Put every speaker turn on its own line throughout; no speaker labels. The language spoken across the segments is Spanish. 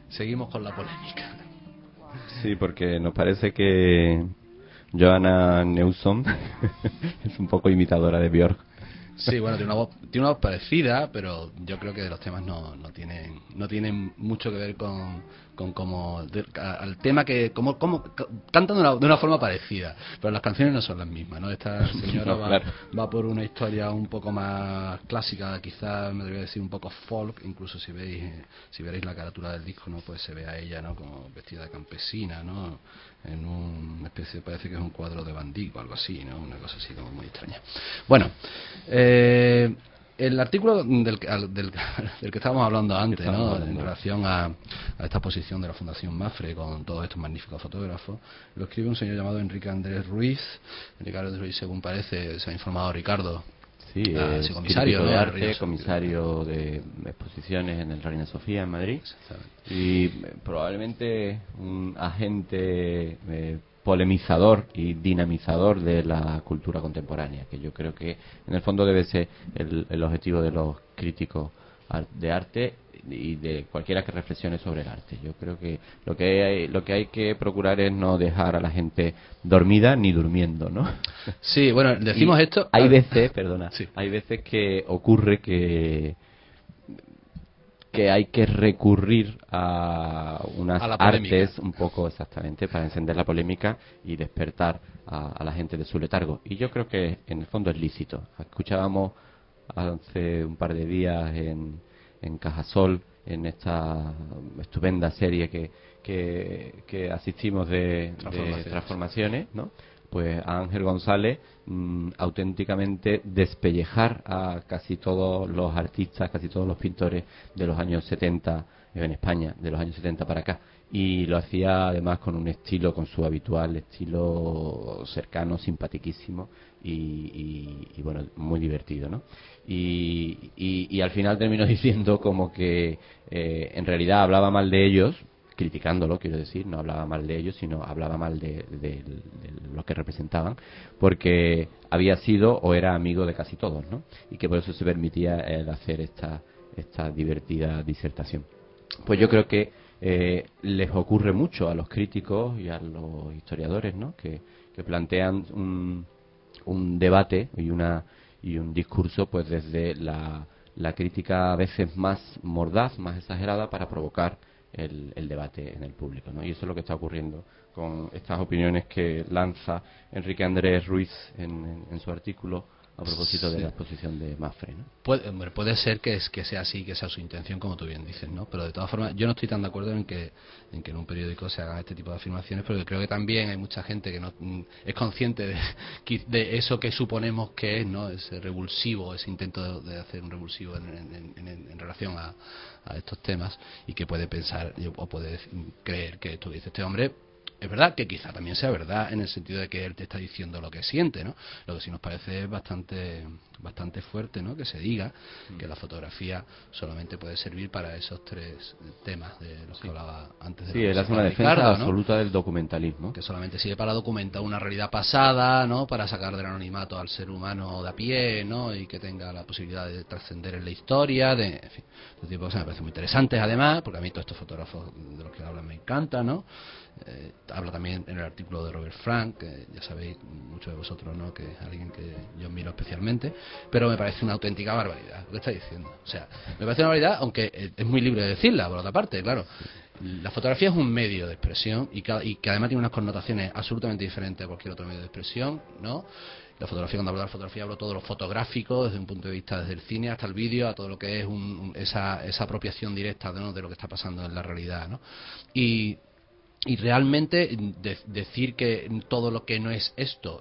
seguimos con la polémica.
Sí, porque nos parece que Johanna Newsom es un poco imitadora de Björk.
Sí, bueno, tiene una voz parecida, pero yo creo que los temas no tienen mucho que ver con cómo al tema que como cantan de una forma parecida, pero las canciones no son las mismas, ¿no? Esta señora
No, claro.
va por una historia un poco más clásica, quizás me debería decir un poco folk, incluso si veréis la carátula del disco, ¿no? Pues se ve a ella, ¿no? Como vestida de campesina, ¿no? En una especie, parece que es un cuadro de Van Dyck o algo así, ¿no? Una cosa así como muy extraña. Bueno, el artículo del que estábamos hablando antes, ¿no? En relación a esta exposición de la Fundación Mafre con todos estos magníficos fotógrafos, lo escribe un señor llamado Enrique Andrés Ruiz. Enrique Andrés Ruiz, según parece, se ha informado Ricardo.
Sí, es
Comisario,
crítico
¿no?
de arte, comisario de exposiciones en el Reina Sofía en Madrid, y probablemente un agente polemizador y dinamizador de la cultura contemporánea, que yo creo que en el fondo debe ser el objetivo de los críticos de arte y de cualquiera que reflexione sobre el arte. Yo creo que lo que hay que procurar es no dejar a la gente dormida ni durmiendo, ¿no?
Sí, bueno, decimos esto.
Hay veces, perdona,
sí.
hay veces que ocurre que hay que recurrir a unas
A la
artes un poco exactamente para encender la polémica y despertar a la gente de su letargo. Y yo creo que en el fondo es lícito. Escuchábamos hace un par de días en Cajasol, en esta estupenda serie que asistimos de transformaciones, ¿no? Pues a Ángel González auténticamente despellejar a casi todos los artistas, casi todos los pintores de los años 70 en España, de los años 70 para acá. Y lo hacía además con un estilo, con su habitual estilo cercano, simpatiquísimo y bueno, muy divertido, ¿no? Y al final terminó diciendo como que en realidad hablaba mal de ellos, criticándolo, quiero decir, no hablaba mal de ellos, sino hablaba mal de lo que representaban, porque había sido o era amigo de casi todos, ¿no? Y que por eso se permitía hacer esta divertida disertación. Pues yo creo que les ocurre mucho a los críticos y a los historiadores, ¿no? Que plantean un debate y un discurso pues desde la crítica a veces más mordaz, más exagerada, para provocar el debate en el público, ¿no? Y eso es lo que está ocurriendo con estas opiniones que lanza Enrique Andrés Ruiz en su artículo a propósito de la exposición de Mafre, ¿no?
Puede ser que sea así, que sea su intención, como tú bien dices, ¿no? Pero de todas formas, yo no estoy tan de acuerdo en que en un periódico se hagan este tipo de afirmaciones, porque creo que también hay mucha gente que no es consciente de eso que suponemos que es, ¿no? Ese revulsivo, ese intento de hacer un revulsivo en relación a estos temas, y que puede pensar o puede creer que esto que dice este hombre es verdad, que quizá también sea verdad en el sentido de que él te está diciendo lo que siente, ¿no? Lo que sí nos parece es bastante fuerte, ¿no? Que se diga que la fotografía solamente puede servir para esos tres temas de los que hablaba antes de
Sí,
la
él hace
música
una
de
defensa
Ricardo, ¿no?
absoluta del documentalismo.
Que solamente sirve para documentar una realidad pasada, ¿no? Para sacar del anonimato al ser humano de a pie, ¿no? Y que tenga la posibilidad de trascender en la historia, en fin, este tipo de cosas me parecen muy interesantes, además, porque a mí todos estos fotógrafos de los que hablan me encantan, ¿no? Habla también en el artículo de Robert Frank, que ya sabéis muchos de vosotros, ¿no? Que es alguien que yo admiro especialmente, pero me parece una auténtica barbaridad lo que está diciendo. O sea, me parece una barbaridad, aunque es muy libre de decirla, por otra parte, claro. La fotografía es un medio de expresión y que además tiene unas connotaciones absolutamente diferentes a cualquier otro medio de expresión, ¿no? La fotografía, cuando hablo de la fotografía, hablo todo lo fotográfico, desde un punto de vista desde el cine hasta el vídeo, a todo lo que es esa apropiación directa, ¿no? De lo que está pasando en la realidad, ¿no? Y realmente decir que todo lo que no es esto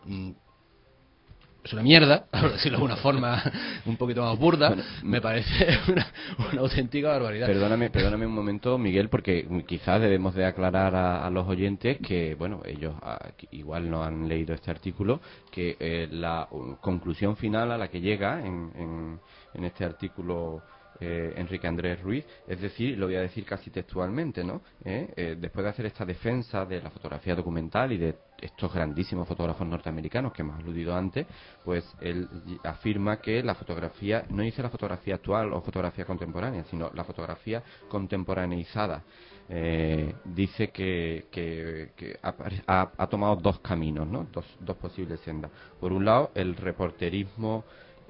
es una mierda, por decirlo de alguna forma un poquito más burda,
Bueno,
me parece una auténtica barbaridad.
Perdóname un momento, Miguel, porque quizás debemos de aclarar a los oyentes que, bueno, ellos que igual no han leído este artículo, que la conclusión final a la que llega en este artículo Enrique Andrés Ruiz, es decir, lo voy a decir casi textualmente, ¿no? Después de hacer esta defensa de la fotografía documental y de estos grandísimos fotógrafos norteamericanos que hemos aludido antes, pues él afirma que la fotografía, no dice la fotografía actual o fotografía contemporánea, sino la fotografía contemporaneizada. Dice que ha tomado dos caminos, ¿no? Dos posibles sendas. Por un lado, el reporterismo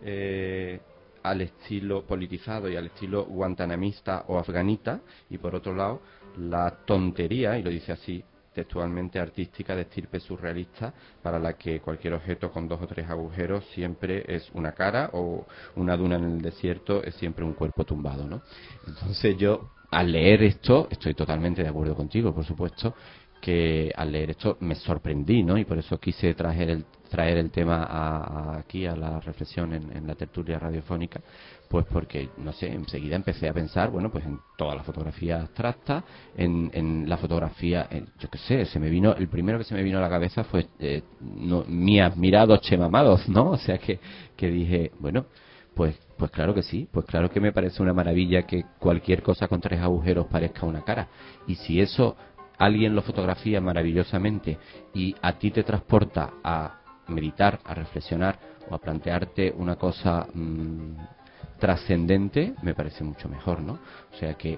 al estilo politizado y al estilo guantanamista o afganita, y por otro lado la tontería, y lo dice así textualmente, artística de estirpe surrealista, para la que cualquier objeto con 2 o 3 agujeros siempre es una cara, o una duna en el desierto es siempre un cuerpo tumbado, ¿no? Entonces yo, al leer esto, estoy totalmente de acuerdo contigo, por supuesto, que al leer esto me sorprendí, ¿no? Y por eso quise traer el tema aquí a la reflexión en la tertulia radiofónica, pues porque, no sé, enseguida empecé a pensar, bueno, pues en toda la fotografía abstracta, en la fotografía, yo qué sé, el primero que se me vino a la cabeza fue mi admirado Chema Madoz, ¿no? O sea que dije, bueno, pues claro que sí, pues claro que me parece una maravilla que cualquier cosa con 3 agujeros parezca una cara. Y si eso alguien lo fotografía maravillosamente y a ti te transporta a meditar, a reflexionar o a plantearte una cosa trascendente, me parece mucho mejor, ¿no? O sea que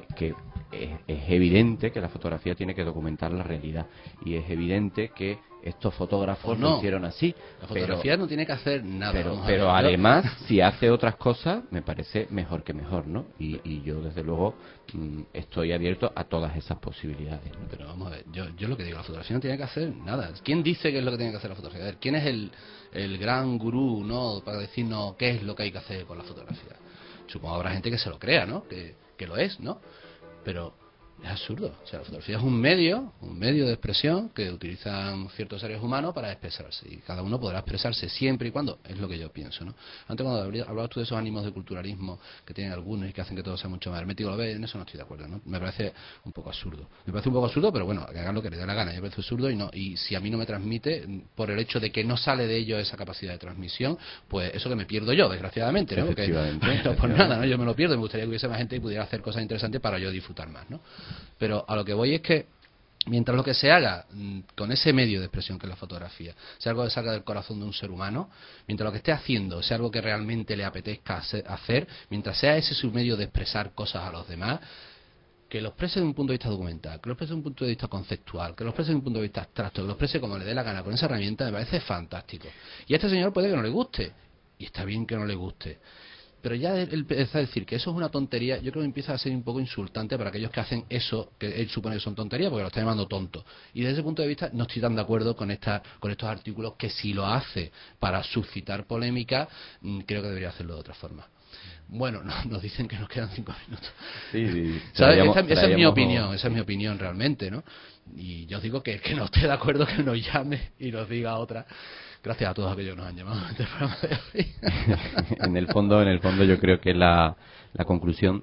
es evidente que la fotografía tiene que documentar la realidad, y es evidente que estos fotógrafos
no
lo hicieron así.
La fotografía no tiene que hacer nada.
Pero además, si hace otras cosas, me parece mejor que mejor, ¿no? Y yo, desde luego, estoy abierto a todas esas posibilidades, ¿no?
Pero vamos a ver, yo lo que digo, la fotografía no tiene que hacer nada. ¿Quién dice qué es lo que tiene que hacer la fotografía? A ver, ¿quién es el gran gurú, ¿no?, para decirnos qué es lo que hay que hacer con la fotografía? Supongo que habrá gente que se lo crea, ¿no?, que lo es, ¿no? Pero es absurdo. O sea, la fotografía es un medio de expresión que utilizan ciertos seres humanos para expresarse, y cada uno podrá expresarse siempre y cuando, es lo que yo pienso, ¿no? Antes, cuando hablabas tú de esos ánimos de culturalismo que tienen algunos y que hacen que todo sea mucho más hermético, lo ves, en eso no estoy de acuerdo, ¿no? Me parece un poco absurdo. Pero bueno, que hagan lo que les dé la gana. Yo me parece absurdo, y si a mí no me transmite, por el hecho de que no sale de ello esa capacidad de transmisión, pues eso que me pierdo yo, desgraciadamente, ¿no? Porque no por nada, ¿no? Yo me lo pierdo, me gustaría que hubiese más gente y pudiera hacer cosas interesantes para yo disfrutar más, ¿no? Pero a lo que voy es que mientras lo que se haga con ese medio de expresión que es la fotografía sea algo que salga del corazón de un ser humano, mientras lo que esté haciendo sea algo que realmente le apetezca hacer, mientras sea ese su medio de expresar cosas a los demás, que lo exprese de un punto de vista documental, que lo exprese de un punto de vista conceptual, que lo exprese de un punto de vista abstracto, que lo exprese como le dé la gana con esa herramienta, me parece fantástico. Y a este señor puede que no le guste, y está bien que no le guste, pero ya él empieza a decir que eso es una tontería. Yo creo que empieza a ser un poco insultante para aquellos que hacen eso, que él supone que son tonterías, porque lo está llamando tonto. Y desde ese punto de vista no estoy tan de acuerdo con estos artículos, que si lo hace para suscitar polémica, creo que debería hacerlo de otra forma. Bueno, nos dicen que nos quedan 5 minutos.
Sí,
¿Sabes? Esa es mi opinión realmente, ¿no? Y yo os digo que el que no esté de acuerdo, que nos llame y nos diga otra. Gracias a todos aquellos que nos han llamado en este programa de hoy.
En el fondo yo creo que la conclusión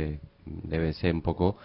debe ser un poco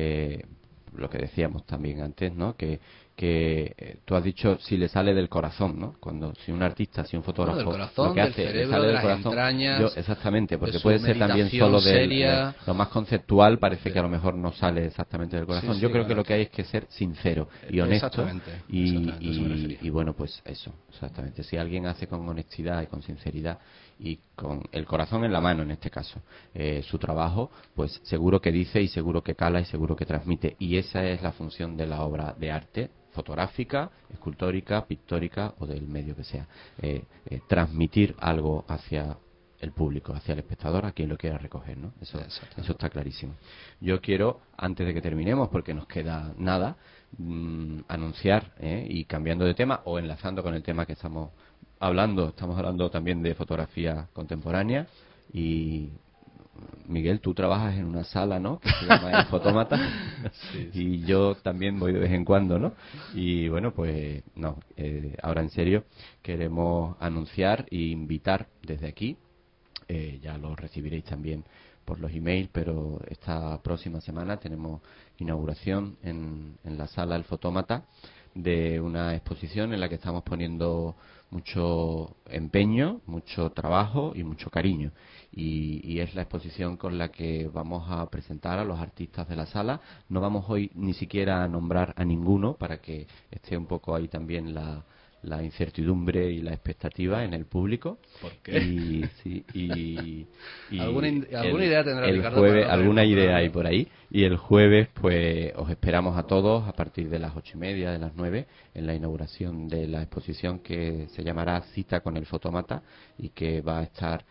lo que decíamos también antes, ¿no? Que tú has dicho si le sale del corazón, ¿no? Si un artista, si un fotógrafo,
del corazón,
lo que hace,
del cerebro,
le sale
de
del
las
corazón,
entrañas,
exactamente, porque
de su
puede ser también
meditación
solo
seria.
lo más conceptual, parece que a lo mejor no sale exactamente del corazón.
Sí,
Yo creo que
bueno,
lo que hay es que ser sincero y honesto.
Exactamente, a eso me refería.
Y bueno, pues eso, exactamente. Si alguien hace con honestidad y con sinceridad y con el corazón en la mano, en este caso, su trabajo, pues seguro que dice y seguro que cala y seguro que transmite. Y esa es la función de la obra de arte, fotográfica, escultórica, pictórica o del medio que sea. Transmitir algo hacia el público, hacia el espectador, a quien lo quiera recoger, ¿no? Eso está clarísimo. Yo quiero, antes de que terminemos, porque nos queda nada, anunciar, y cambiando de tema o enlazando con el tema que estamos hablando también de fotografía contemporánea. Y Miguel, tú trabajas en una sala, ¿no?, que se llama El Fotómata. Sí. Y yo también voy de vez en cuando, ¿no? Y bueno, pues no, ahora en serio queremos anunciar e invitar desde aquí, ya lo recibiréis también por los emails, pero esta próxima semana tenemos inauguración en la sala El Fotómata de una exposición en la que estamos poniendo mucho empeño, mucho trabajo y mucho cariño. Y es la exposición con la que vamos a presentar a los artistas de la sala. No vamos hoy ni siquiera a nombrar a ninguno para que esté un poco ahí también la incertidumbre y la expectativa en el público.
¿Por qué?
Y
¿Alguna idea tendrá
el
Ricardo?
jueves, alguna idea hay por ahí. Y el jueves, pues, os esperamos a todos a partir de las 8:30, de las 9, en la inauguración de la exposición que se llamará Cita con el Fotómata y que va a estar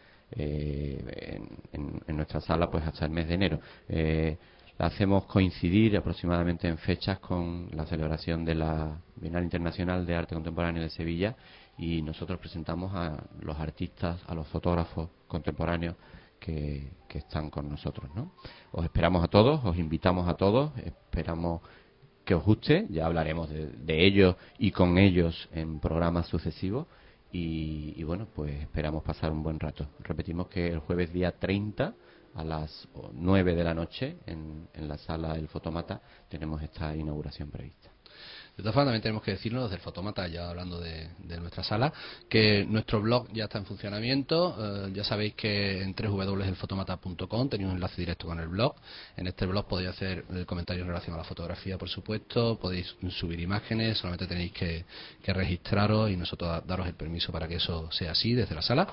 en nuestra sala pues hasta el mes de enero. La hacemos coincidir aproximadamente en fechas con la celebración de la Bienal Internacional de Arte Contemporáneo de Sevilla, y nosotros presentamos a los artistas, a los fotógrafos contemporáneos que están con nosotros, ¿no? Os esperamos a todos, os invitamos a todos, esperamos que os guste, ya hablaremos de ellos y con ellos en programas sucesivos. Y bueno, pues esperamos pasar un buen rato. Repetimos que el jueves día 30 a las 9 de la noche en la sala El Fotómata tenemos esta inauguración prevista.
De todas formas, también tenemos que decirnos desde el Fotómata, ya hablando de nuestra sala, que nuestro blog ya está en funcionamiento. Ya sabéis que en www.elfotomata.com tenéis un enlace directo con el blog. En este blog podéis hacer comentarios en relación a la fotografía, por supuesto, podéis subir imágenes, solamente tenéis que registraros y nosotros daros el permiso para que eso sea así desde la sala.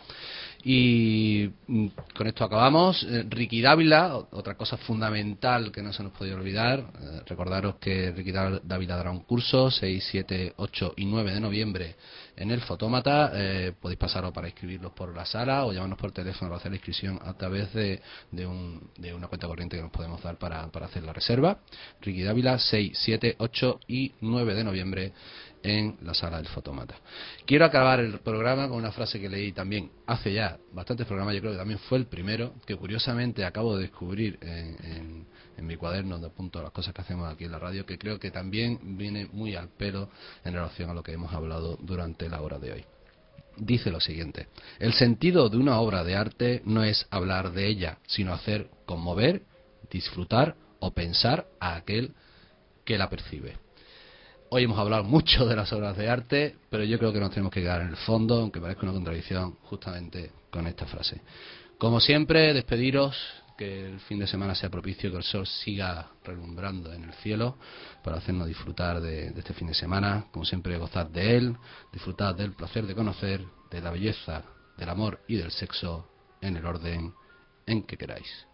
Y con esto acabamos. Ricky Dávila, otra cosa fundamental que no se nos podía olvidar, recordaros que Ricky Dávila dará un curso 6, 7, 8 y 9 de noviembre en el Fotómata. Podéis pasaros para inscribirlos por la sala o llamarnos por teléfono para hacer la inscripción a través de una cuenta corriente que nos podemos dar para hacer la reserva. Ricky Dávila, 6, 7, 8 y 9 de noviembre en la sala del Fotómata. Quiero acabar el programa con una frase que leí también hace ya bastantes programas, yo creo que también fue el primero, que curiosamente acabo de descubrir en mi cuaderno donde apunto las cosas que hacemos aquí en la radio, que creo que también viene muy al pelo en relación a lo que hemos hablado durante la hora de hoy. Dice lo siguiente: el sentido de una obra de arte no es hablar de ella, sino hacer conmover, disfrutar o pensar a aquel que la percibe. Hoy hemos hablado mucho de las obras de arte, pero yo creo que nos tenemos que quedar en el fondo, aunque parezca una contradicción, justamente con esta frase. Como siempre, despediros, que el fin de semana sea propicio, que el sol siga relumbrando en el cielo para hacernos disfrutar de este fin de semana. Como siempre, gozad de él, disfrutad del placer de conocer, de la belleza, del amor y del sexo en el orden en que queráis.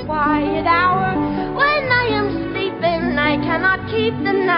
quiet hour when I am sleeping. I cannot keep the